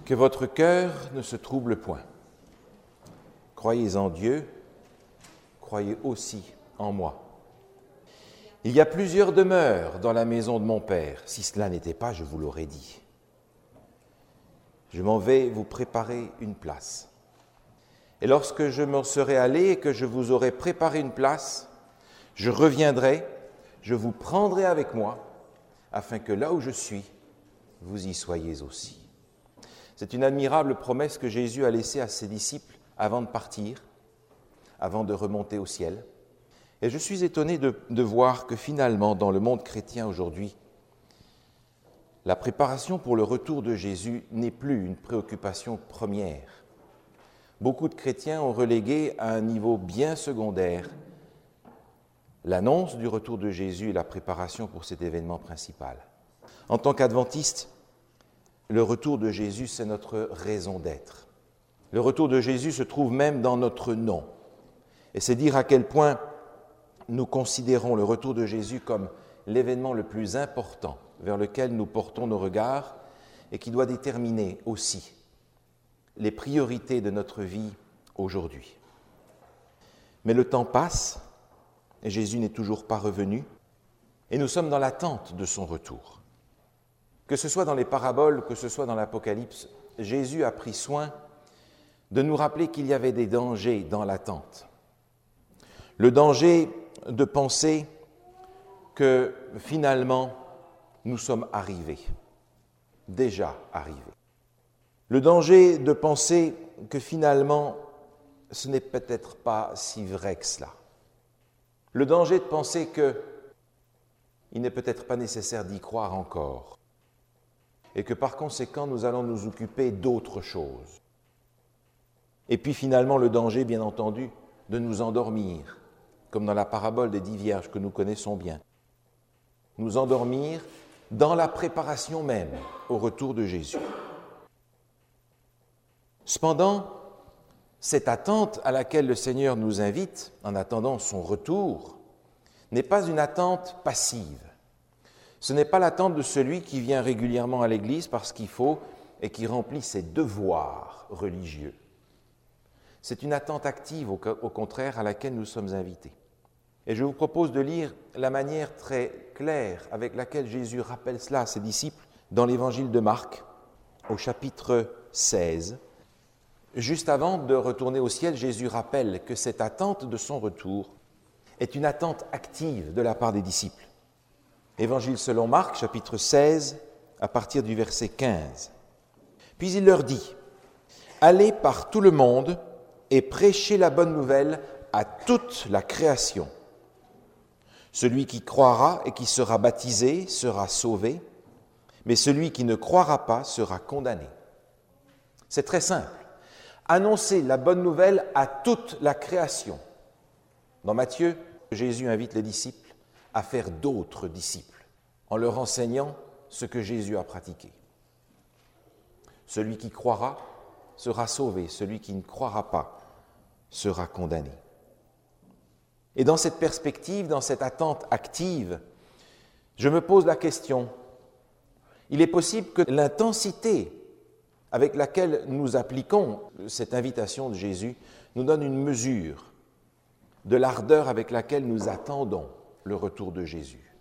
Que votre cœur ne se trouble point. Croyez en Dieu, croyez aussi en moi. Il y a plusieurs demeures dans la maison de mon Père. Si cela n'était pas, je vous l'aurais dit. Je m'en vais vous préparer une place. Et lorsque je m'en serai allé et que je vous aurai préparé une place, je reviendrai, je vous prendrai avec moi, afin que là où je suis, vous y soyez aussi. C'est une admirable promesse que Jésus a laissée à ses disciples avant de partir, avant de remonter au ciel. Et je suis étonné de voir que finalement, dans le monde chrétien aujourd'hui, la préparation pour le retour de Jésus n'est plus une préoccupation première. Beaucoup de chrétiens ont relégué à un niveau bien secondaire l'annonce du retour de Jésus et la préparation pour cet événement principal. En tant qu'adventistes, le retour de Jésus, c'est notre raison d'être. Le retour de Jésus se trouve même dans notre nom. Et c'est dire à quel point nous considérons le retour de Jésus comme l'événement le plus important vers lequel nous portons nos regards et qui doit déterminer aussi les priorités de notre vie aujourd'hui. Mais le temps passe et Jésus n'est toujours pas revenu et nous sommes dans l'attente de son retour. Que ce soit dans les paraboles, que ce soit dans l'Apocalypse, Jésus a pris soin de nous rappeler qu'il y avait des dangers dans l'attente. Le danger de penser que finalement nous sommes arrivés, déjà arrivés. Le danger de penser que finalement ce n'est peut-être pas si vrai que cela. Le danger de penser qu'il n'est peut-être pas nécessaire d'y croire encore et que par conséquent nous allons nous occuper d'autres choses. Et puis finalement le danger, bien entendu, de nous endormir, comme dans la parabole des 10 vierges que nous connaissons bien. Nous endormir dans la préparation même au retour de Jésus. Cependant, cette attente à laquelle le Seigneur nous invite, en attendant son retour, n'est pas une attente passive. Ce n'est pas l'attente de celui qui vient régulièrement à l'Église parce qu'il faut et qui remplit ses devoirs religieux. C'est une attente active, au contraire, à laquelle nous sommes invités. Et je vous propose de lire la manière très claire avec laquelle Jésus rappelle cela à ses disciples dans l'Évangile de Marc, au chapitre 16. Juste avant de retourner au ciel, Jésus rappelle que cette attente de son retour est une attente active de la part des disciples. Évangile selon Marc, chapitre 16, à partir du verset 15. Puis il leur dit : « Allez par tout le monde et prêchez la bonne nouvelle à toute la création. Celui qui croira et qui sera baptisé sera sauvé, mais celui qui ne croira pas sera condamné. » C'est très simple. Annoncer la bonne nouvelle à toute la création. Dans Matthieu, Jésus invite les disciples à faire d'autres disciples, en leur enseignant ce que Jésus a pratiqué. Celui qui croira sera sauvé, celui qui ne croira pas sera condamné. Et dans cette perspective, dans cette attente active, je me pose la question, il est possible que l'intensité avec laquelle nous appliquons cette invitation de Jésus nous donne une mesure de l'ardeur avec laquelle nous attendons le retour de Jésus.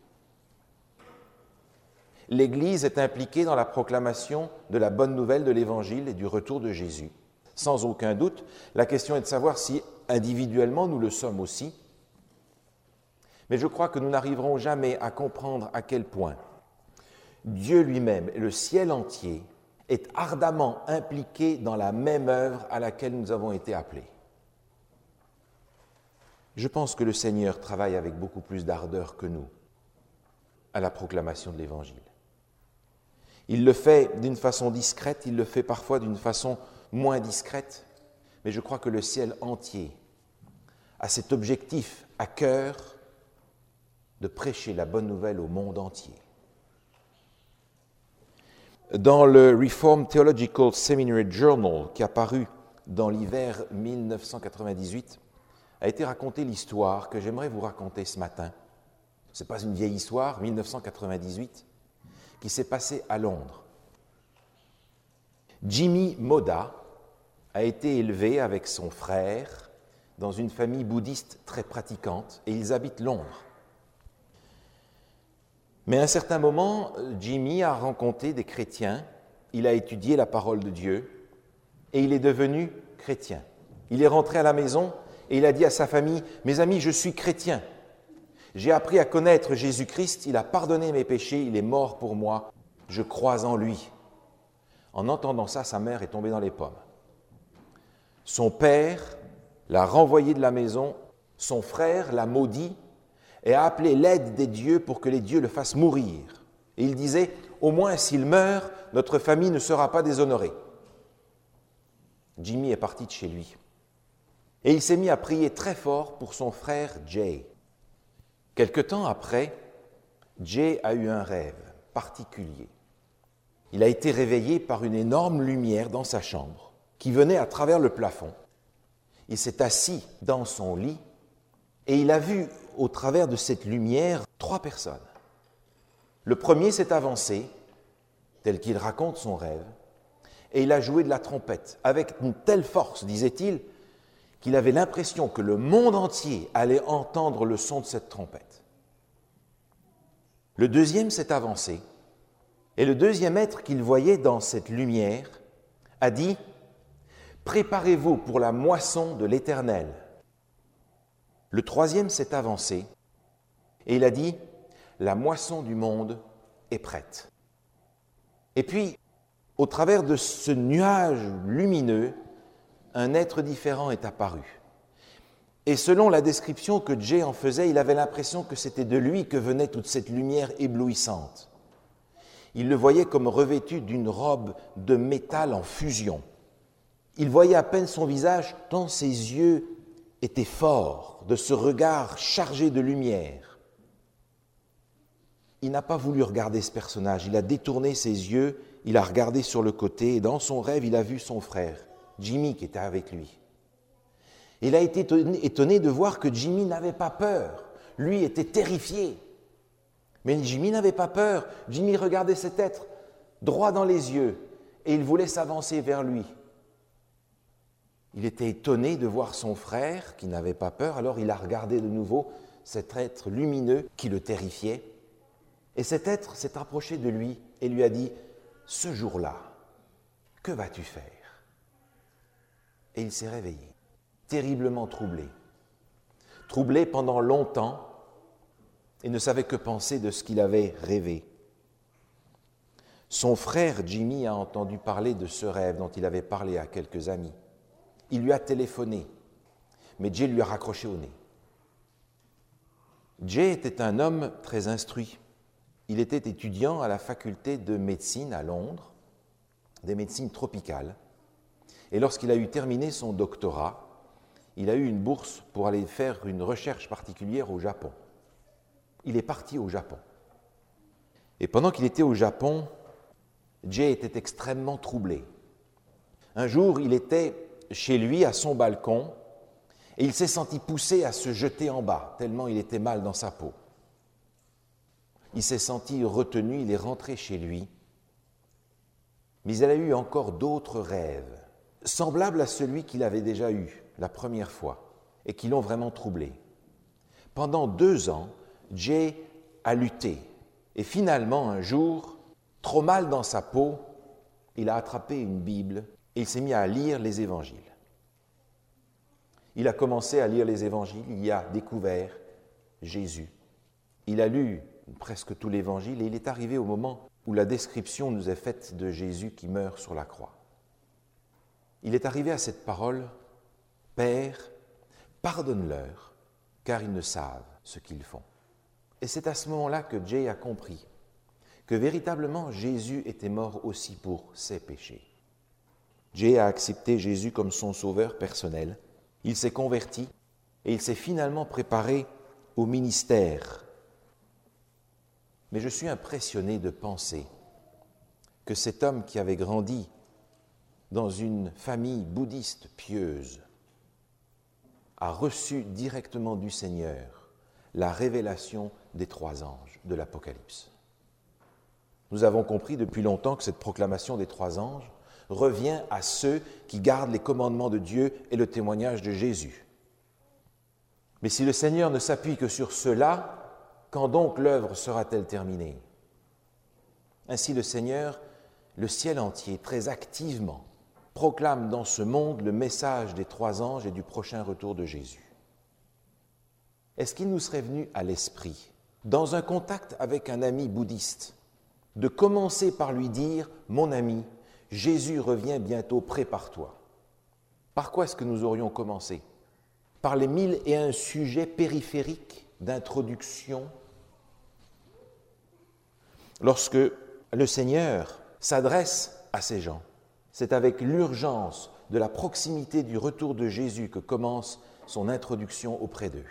L'Église est impliquée dans la proclamation de la bonne nouvelle de l'Évangile et du retour de Jésus. Sans aucun doute, la question est de savoir si individuellement nous le sommes aussi. Mais je crois que nous n'arriverons jamais à comprendre à quel point Dieu lui-même et le ciel entier est ardemment impliqué dans la même œuvre à laquelle nous avons été appelés. Je pense que le Seigneur travaille avec beaucoup plus d'ardeur que nous à la proclamation de l'Évangile. Il le fait d'une façon discrète, il le fait parfois d'une façon moins discrète, mais je crois que le ciel entier a cet objectif à cœur de prêcher la bonne nouvelle au monde entier. Dans le Reformed Theological Seminary Journal, qui a paru dans l'hiver 1998, a été racontée l'histoire que j'aimerais vous raconter ce matin. Ce n'est pas une vieille histoire, 1998, qui s'est passée à Londres. Jimmy Moda a été élevé avec son frère dans une famille bouddhiste très pratiquante et ils habitent Londres. Mais à un certain moment, Jimmy a rencontré des chrétiens, il a étudié la parole de Dieu et il est devenu chrétien. Il est rentré à la maison et il a dit à sa famille, « Mes amis, je suis chrétien. J'ai appris à connaître Jésus-Christ, il a pardonné mes péchés, il est mort pour moi, je crois en lui. » En entendant ça, sa mère est tombée dans les pommes. Son père l'a renvoyé de la maison, son frère l'a maudit et a appelé l'aide des dieux pour que les dieux le fassent mourir. Et il disait, au moins s'il meurt, notre famille ne sera pas déshonorée. Jimmy est parti de chez lui. Et il s'est mis à prier très fort pour son frère Jay. Quelque temps après, Jay a eu un rêve particulier. Il a été réveillé par une énorme lumière dans sa chambre qui venait à travers le plafond. Il s'est assis dans son lit et il a vu au travers de cette lumière 3 personnes. Le premier s'est avancé, tel qu'il raconte son rêve, et il a joué de la trompette avec une telle force, disait-il, qu'il avait l'impression que le monde entier allait entendre le son de cette trompette. Le deuxième s'est avancé, et le deuxième être qu'il voyait dans cette lumière a dit « Préparez-vous pour la moisson de l'Éternel ». Le troisième s'est avancé, et il a dit « La moisson du monde est prête ». Et puis, au travers de ce nuage lumineux, un être différent est apparu. Et selon la description que Jay en faisait, il avait l'impression que c'était de lui que venait toute cette lumière éblouissante. Il le voyait comme revêtu d'une robe de métal en fusion. Il voyait à peine son visage, tant ses yeux étaient forts de ce regard chargé de lumière. Il n'a pas voulu regarder ce personnage, il a détourné ses yeux, il a regardé sur le côté, et dans son rêve, il a vu son frère, Jimmy, qui était avec lui. Il a été étonné de voir que Jimmy n'avait pas peur. Lui était terrifié. Mais Jimmy n'avait pas peur. Jimmy regardait cet être droit dans les yeux et il voulait s'avancer vers lui. Il était étonné de voir son frère qui n'avait pas peur, alors il a regardé de nouveau cet être lumineux qui le terrifiait. Et cet être s'est approché de lui et lui a dit « Ce jour-là, que vas-tu faire ?» Et il s'est réveillé, terriblement troublé. Troublé pendant longtemps et ne savait que penser de ce qu'il avait rêvé. Son frère Jimmy a entendu parler de ce rêve dont il avait parlé à quelques amis. Il lui a téléphoné, mais Jay lui a raccroché au nez. Jay était un homme très instruit. Il était étudiant à la faculté de médecine à Londres, des médecines tropicales. Et lorsqu'il a eu terminé son doctorat, il a eu une bourse pour aller faire une recherche particulière au Japon. Il est parti au Japon. Et pendant qu'il était au Japon, Jay était extrêmement troublé. Un jour, il était chez lui, à son balcon, et il s'est senti poussé à se jeter en bas, tellement il était mal dans sa peau. Il s'est senti retenu, il est rentré chez lui, mais il a eu encore d'autres rêves, semblables à celui qu'il avait déjà eu la première fois, et qui l'ont vraiment troublé. Pendant 2 ans, Jay a lutté, et finalement, un jour, trop mal dans sa peau, il a attrapé une Bible et il s'est mis à lire les évangiles. Il a commencé à lire les évangiles, il y a découvert Jésus. Il a lu presque tout l'évangile et il est arrivé au moment où la description nous est faite de Jésus qui meurt sur la croix. Il est arrivé à cette parole, « Père, pardonne-leur, car ils ne savent ce qu'ils font. » Et c'est à ce moment-là que Jay a compris que véritablement Jésus était mort aussi pour ses péchés. Jay a accepté Jésus comme son sauveur personnel. Il s'est converti et il s'est finalement préparé au ministère. Mais je suis impressionné de penser que cet homme qui avait grandi dans une famille bouddhiste pieuse a reçu directement du Seigneur la révélation des 3 anges de l'Apocalypse. Nous avons compris depuis longtemps que cette proclamation des 3 anges revient à ceux qui gardent les commandements de Dieu et le témoignage de Jésus. Mais si le Seigneur ne s'appuie que sur cela, quand donc l'œuvre sera-t-elle terminée? Ainsi le Seigneur, le ciel entier, très activement, proclame dans ce monde le message des 3 anges et du prochain retour de Jésus. Est-ce qu'il nous serait venu à l'esprit, dans un contact avec un ami bouddhiste, de commencer par lui dire « Mon ami, Jésus revient bientôt, prépare-toi ». Par quoi est-ce que nous aurions commencé? Par les 1001 sujets périphériques d'introduction? Lorsque le Seigneur s'adresse à ces gens, c'est avec l'urgence de la proximité du retour de Jésus que commence son introduction auprès d'eux.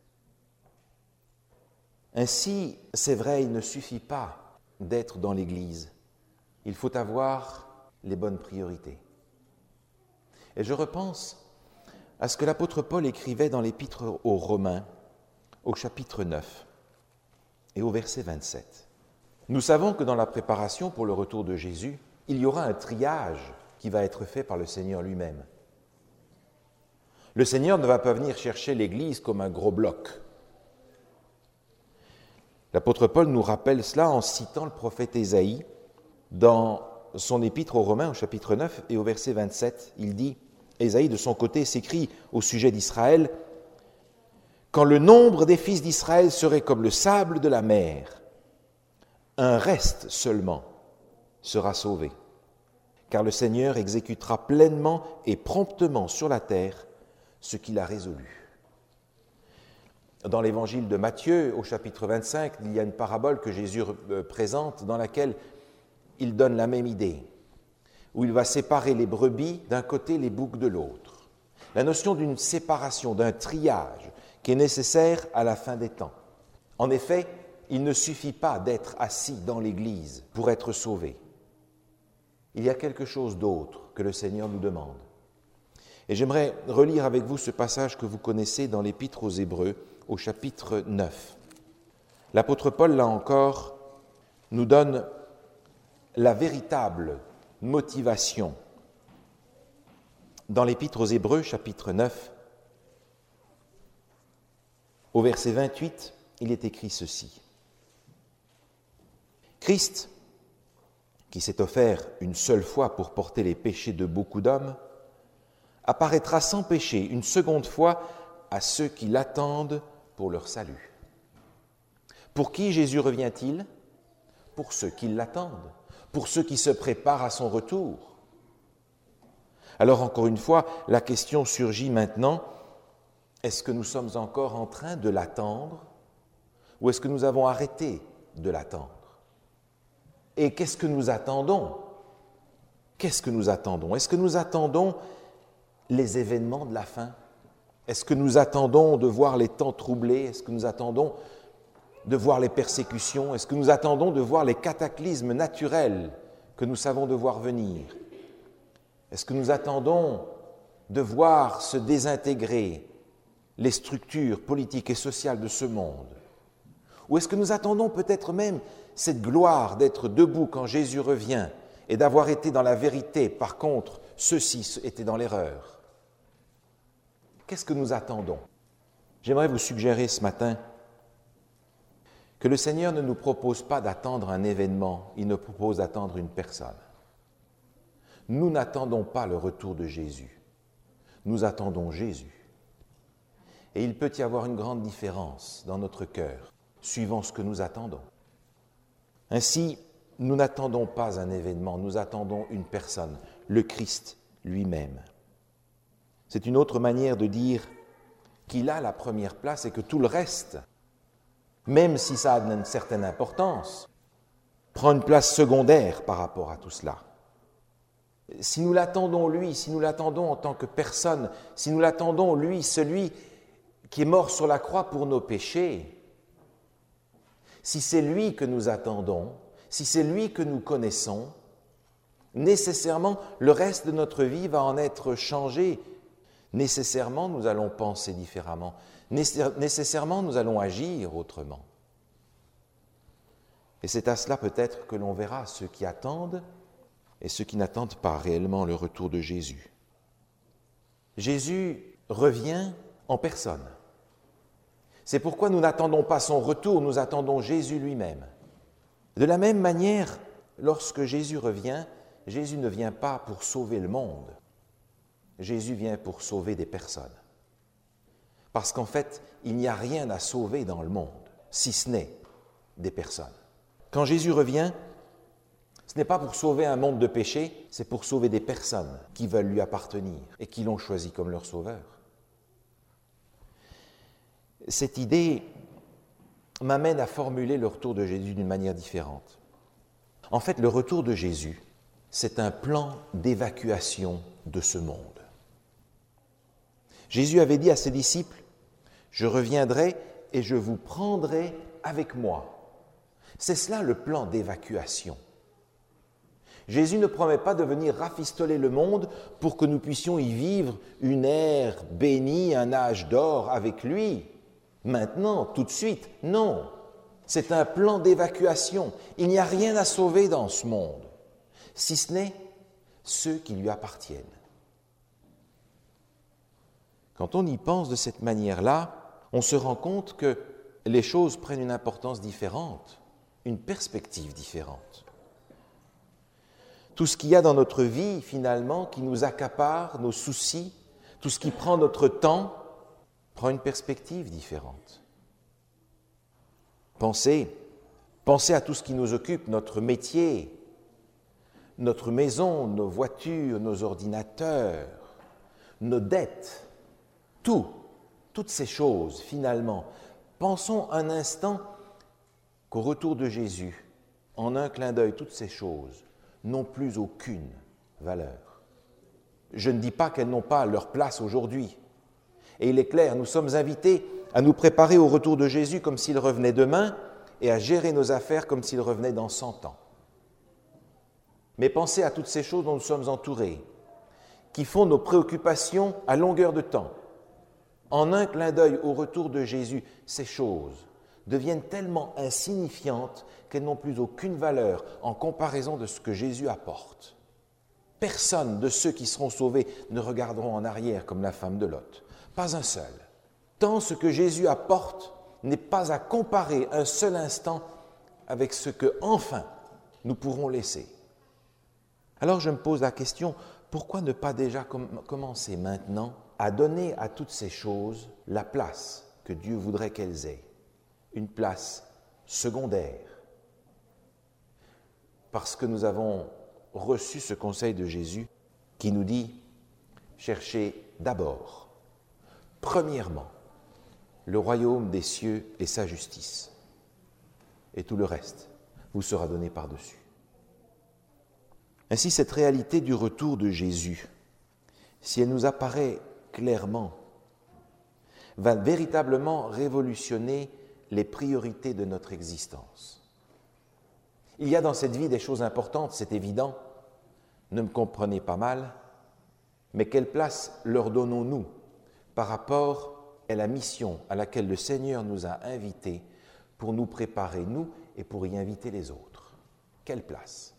Ainsi, c'est vrai, il ne suffit pas d'être dans l'Église. Il faut avoir les bonnes priorités. Et je repense à ce que l'apôtre Paul écrivait dans l'Épître aux Romains, au chapitre 9 et au verset 27. Nous savons que dans la préparation pour le retour de Jésus, il y aura un triage qui va être fait par le Seigneur lui-même. Le Seigneur ne va pas venir chercher l'Église comme un gros bloc. L'apôtre Paul nous rappelle cela en citant le prophète Ésaïe dans son épître aux Romains au chapitre 9 et au verset 27. Il dit, Ésaïe de son côté s'écrie au sujet d'Israël, « Quand le nombre des fils d'Israël serait comme le sable de la mer, un reste seulement sera sauvé, car le Seigneur exécutera pleinement et promptement sur la terre ce qu'il a résolu. » Dans l'évangile de Matthieu, au chapitre 25, il y a une parabole que Jésus présente dans laquelle il donne la même idée, où il va séparer les brebis d'un côté, les boucs de l'autre. La notion d'une séparation, d'un triage qui est nécessaire à la fin des temps. En effet, il ne suffit pas d'être assis dans l'Église pour être sauvé. Il y a quelque chose d'autre que le Seigneur nous demande. Et j'aimerais relire avec vous ce passage que vous connaissez dans l'Épître aux Hébreux, au chapitre 9. L'apôtre Paul, là encore, nous donne la véritable motivation. Dans l'Épître aux Hébreux, chapitre 9, au verset 28, il est écrit ceci. Christ, qui s'est offert une seule fois pour porter les péchés de beaucoup d'hommes, apparaîtra sans péché une seconde fois à ceux qui l'attendent pour leur salut. Pour qui Jésus revient-il? Pour ceux qui l'attendent, pour ceux qui se préparent à son retour. Alors encore une fois, la question surgit maintenant, est-ce que nous sommes encore en train de l'attendre ou est-ce que nous avons arrêté de l'attendre? Et qu'est-ce que nous attendons? Qu'est-ce que nous attendons? Est-ce que nous attendons les événements de la fin? Est-ce que nous attendons de voir les temps troublés? Est-ce que nous attendons de voir les persécutions? Est-ce que nous attendons de voir les cataclysmes naturels que nous savons devoir venir? Est-ce que nous attendons de voir se désintégrer les structures politiques et sociales de ce monde? Ou est-ce que nous attendons peut-être même cette gloire d'être debout quand Jésus revient et d'avoir été dans la vérité, par contre, ceux-ci étaient dans l'erreur? Qu'est-ce que nous attendons? J'aimerais vous suggérer ce matin que le Seigneur ne nous propose pas d'attendre un événement, il nous propose d'attendre une personne. Nous n'attendons pas le retour de Jésus, nous attendons Jésus. Et il peut y avoir une grande différence dans notre cœur, suivant ce que nous attendons. Ainsi, nous n'attendons pas un événement, nous attendons une personne, le Christ lui-même. C'est une autre manière de dire qu'il a la première place et que tout le reste, même si ça a une certaine importance, prend une place secondaire par rapport à tout cela. Si nous l'attendons lui, si nous l'attendons en tant que personne, si nous l'attendons lui, celui qui est mort sur la croix pour nos péchés, si c'est lui que nous attendons, si c'est lui que nous connaissons, nécessairement le reste de notre vie va en être changé. Nécessairement, nous allons penser différemment. Nécessairement, nous allons agir autrement. Et c'est à cela peut-être que l'on verra ceux qui attendent et ceux qui n'attendent pas réellement le retour de Jésus. Jésus revient en personne. C'est pourquoi nous n'attendons pas son retour, nous attendons Jésus lui-même. De la même manière, lorsque Jésus revient, Jésus ne vient pas pour sauver le monde. Jésus vient pour sauver des personnes. Parce qu'en fait, il n'y a rien à sauver dans le monde, si ce n'est des personnes. Quand Jésus revient, ce n'est pas pour sauver un monde de péché, c'est pour sauver des personnes qui veulent lui appartenir et qui l'ont choisi comme leur sauveur. Cette idée m'amène à formuler le retour de Jésus d'une manière différente. En fait, le retour de Jésus, c'est un plan d'évacuation de ce monde. Jésus avait dit à ses disciples, « Je reviendrai et je vous prendrai avec moi. » C'est cela le plan d'évacuation. Jésus ne promet pas de venir rafistoler le monde pour que nous puissions y vivre une ère bénie, un âge d'or avec lui. Maintenant, tout de suite, non. C'est un plan d'évacuation. Il n'y a rien à sauver dans ce monde, si ce n'est ceux qui lui appartiennent. Quand on y pense de cette manière-là, on se rend compte que les choses prennent une importance différente, une perspective différente. Tout ce qu'il y a dans notre vie, finalement, qui nous accapare, nos soucis, tout ce qui prend notre temps, prend une perspective différente. Pensez à tout ce qui nous occupe, notre métier, notre maison, nos voitures, nos ordinateurs, nos dettes, toutes ces choses, finalement. Pensons un instant qu'au retour de Jésus, en un clin d'œil, toutes ces choses n'ont plus aucune valeur. Je ne dis pas qu'elles n'ont pas leur place aujourd'hui. Et il est clair, nous sommes invités à nous préparer au retour de Jésus comme s'il revenait demain et à gérer nos affaires comme s'il revenait dans 100 ans. Mais pensez à toutes ces choses dont nous sommes entourés, qui font nos préoccupations à longueur de temps. En un clin d'œil au retour de Jésus, ces choses deviennent tellement insignifiantes qu'elles n'ont plus aucune valeur en comparaison de ce que Jésus apporte. Personne de ceux qui seront sauvés ne regarderont en arrière comme la femme de Lot. Pas un seul. Tant ce que Jésus apporte n'est pas à comparer un seul instant avec ce que, enfin, nous pourrons laisser. Alors je me pose la question, pourquoi ne pas déjà commencer maintenant à donner à toutes ces choses la place que Dieu voudrait qu'elles aient, une place secondaire, parce que nous avons reçu ce conseil de Jésus qui nous dit « Cherchez d'abord, premièrement, le royaume des cieux et sa justice, et tout le reste vous sera donné par-dessus. » Ainsi, cette réalité du retour de Jésus, si elle nous apparaît clairement, va véritablement révolutionner les priorités de notre existence. Il y a dans cette vie des choses importantes, c'est évident, ne me comprenez pas mal, mais quelle place leur donnons-nous par rapport à la mission à laquelle le Seigneur nous a invités pour nous préparer, nous, et pour y inviter les autres? Quelle place?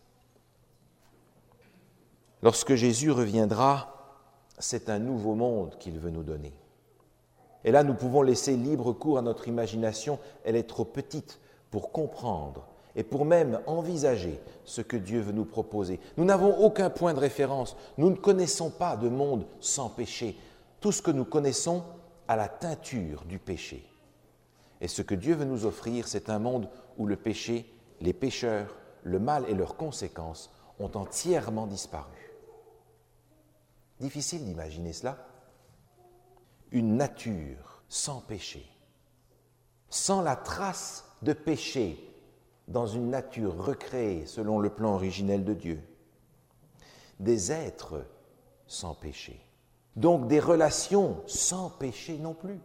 Lorsque Jésus reviendra, c'est un nouveau monde qu'il veut nous donner. Et là, nous pouvons laisser libre cours à notre imagination. Elle est trop petite pour comprendre et pour même envisager ce que Dieu veut nous proposer. Nous n'avons aucun point de référence. Nous ne connaissons pas de monde sans péché. Tout ce que nous connaissons a la teinture du péché. Et ce que Dieu veut nous offrir, c'est un monde où le péché, les pécheurs, le mal et leurs conséquences ont entièrement disparu. Difficile d'imaginer cela. Une nature sans péché, sans la trace de péché dans une nature recréée selon le plan originel de Dieu. Des êtres sans péché, donc des relations sans péché non plus.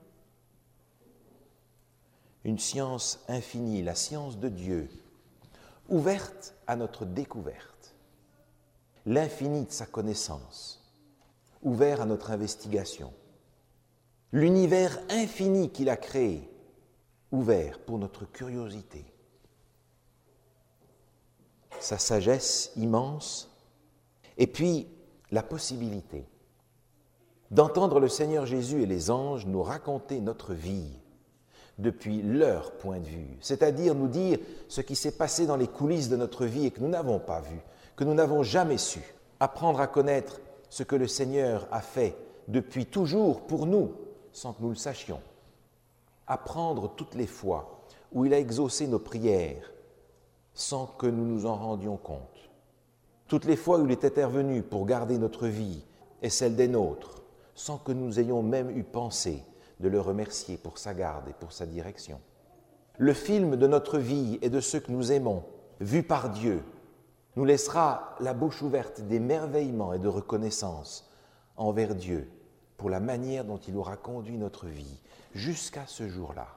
Une science infinie, la science de Dieu, ouverte à notre découverte. L'infini de sa connaissance, ouvert à notre investigation. L'univers infini qu'il a créé, ouvert pour notre curiosité. Sa sagesse immense Et puis, la possibilité d'entendre le Seigneur Jésus et les anges nous raconter notre vie depuis leur point de vue, c'est-à-dire nous dire ce qui s'est passé dans les coulisses de notre vie et que nous n'avons pas vu, que nous n'avons jamais su, apprendre à connaître ce que le Seigneur a fait depuis toujours pour nous, sans que nous le sachions, apprendre toutes les fois où il a exaucé nos prières, sans que nous nous en rendions compte, toutes les fois où il est intervenu pour garder notre vie et celle des nôtres, sans que nous ayons même eu pensé de le remercier pour sa garde et pour sa direction. Le film de notre vie et de ceux que nous aimons, vu par Dieu, nous laissera la bouche ouverte d'émerveillement et de reconnaissance envers Dieu pour la manière dont il aura conduit notre vie jusqu'à ce jour-là.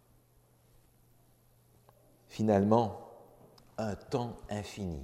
Finalement, un temps infini.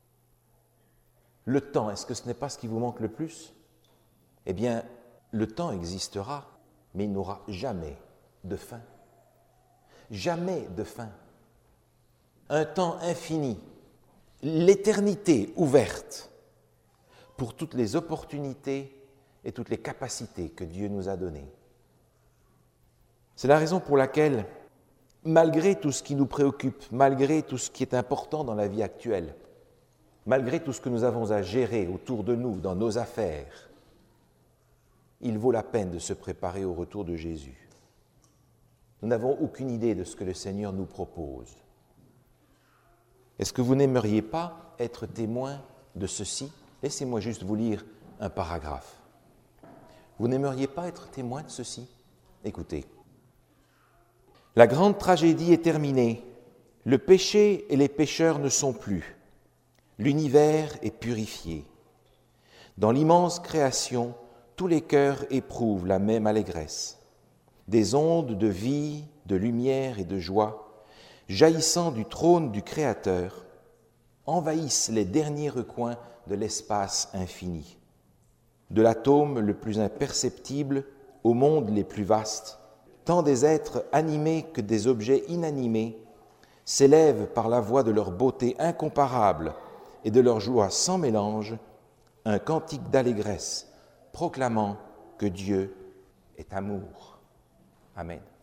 Le temps, est-ce que ce n'est pas ce qui vous manque le plus? Eh bien, le temps existera, mais il n'aura jamais de fin. Jamais de fin. Un temps infini, l'éternité ouverte pour toutes les opportunités et toutes les capacités que Dieu nous a données. C'est la raison pour laquelle, malgré tout ce qui nous préoccupe, malgré tout ce qui est important dans la vie actuelle, malgré tout ce que nous avons à gérer autour de nous, dans nos affaires, il vaut la peine de se préparer au retour de Jésus. Nous n'avons aucune idée de ce que le Seigneur nous propose. Est-ce que vous n'aimeriez pas être témoin de ceci? Laissez-moi juste vous lire un paragraphe. Vous n'aimeriez pas être témoin de ceci? Écoutez. La grande tragédie est terminée. Le péché et les pécheurs ne sont plus. L'univers est purifié. Dans l'immense création, tous les cœurs éprouvent la même allégresse. Des ondes de vie, de lumière et de joie, jaillissant du trône du Créateur, envahissent les derniers recoins de l'espace infini. De l'atome le plus imperceptible aux mondes les plus vastes, tant des êtres animés que des objets inanimés s'élèvent par la voix de leur beauté incomparable et de leur joie sans mélange, un cantique d'allégresse proclamant que Dieu est amour. Amen.